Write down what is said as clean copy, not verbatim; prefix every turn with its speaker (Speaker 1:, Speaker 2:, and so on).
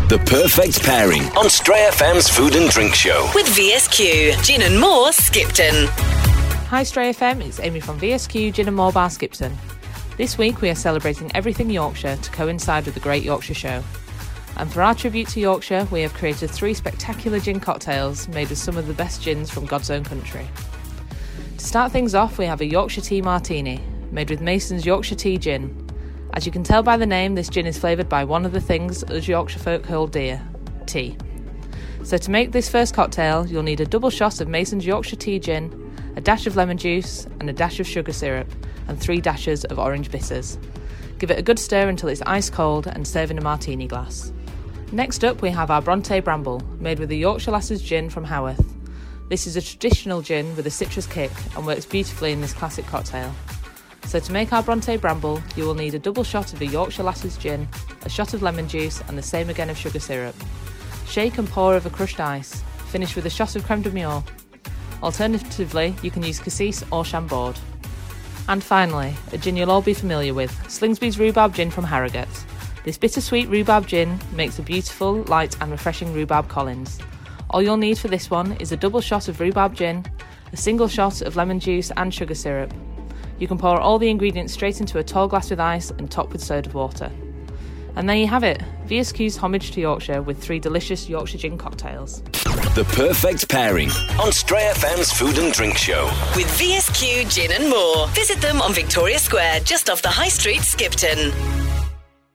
Speaker 1: The perfect pairing on Stray FM's Food and Drink Show.
Speaker 2: With VSQ, Gin and More, Skipton.
Speaker 3: Hi Stray FM, it's Amy from VSQ Gin and More Bar Skipton. This week we are celebrating everything Yorkshire to coincide with the Great Yorkshire Show. And for our tribute to Yorkshire, we have created 3 spectacular gin cocktails made with some of the best gins from God's own country. To start things off, we have a Yorkshire Tea Martini, made with Mason's Yorkshire Tea Gin. As you can tell by the name, this gin is flavoured by one of the things us Yorkshire folk hold dear, tea. So to make this first cocktail, you'll need a double shot of Mason's Yorkshire Tea Gin, a dash of lemon juice and a dash of sugar syrup, and 3 dashes of orange bitters. Give it a good stir until it's ice cold and serve in a martini glass. Next up we have our Bronte Bramble, made with the Yorkshire Lasses Gin from Haworth. This is a traditional gin with a citrus kick and works beautifully in this classic cocktail. So to make our Bronte Bramble, you will need a double shot of the Yorkshire Lasses Gin, a shot of lemon juice and the same again of sugar syrup. Shake and pour over crushed ice. Finish with a shot of creme de mure. Alternatively, you can use cassis or chambord. And finally, a gin you'll all be familiar with, Slingsby's Rhubarb Gin from Harrogate. This bittersweet rhubarb gin makes a beautiful, light and refreshing rhubarb Collins. All you'll need for this one is a double shot of rhubarb gin, a single shot of lemon juice and sugar syrup. You can pour all the ingredients straight into a tall glass with ice and top with soda water. And there you have it, VSQ's homage to Yorkshire with 3 delicious Yorkshire gin cocktails.
Speaker 1: The perfect pairing on Stray FM's Food and Drink Show.
Speaker 2: With VSQ, Gin and More. Visit them on Victoria Square, just off the High Street, Skipton.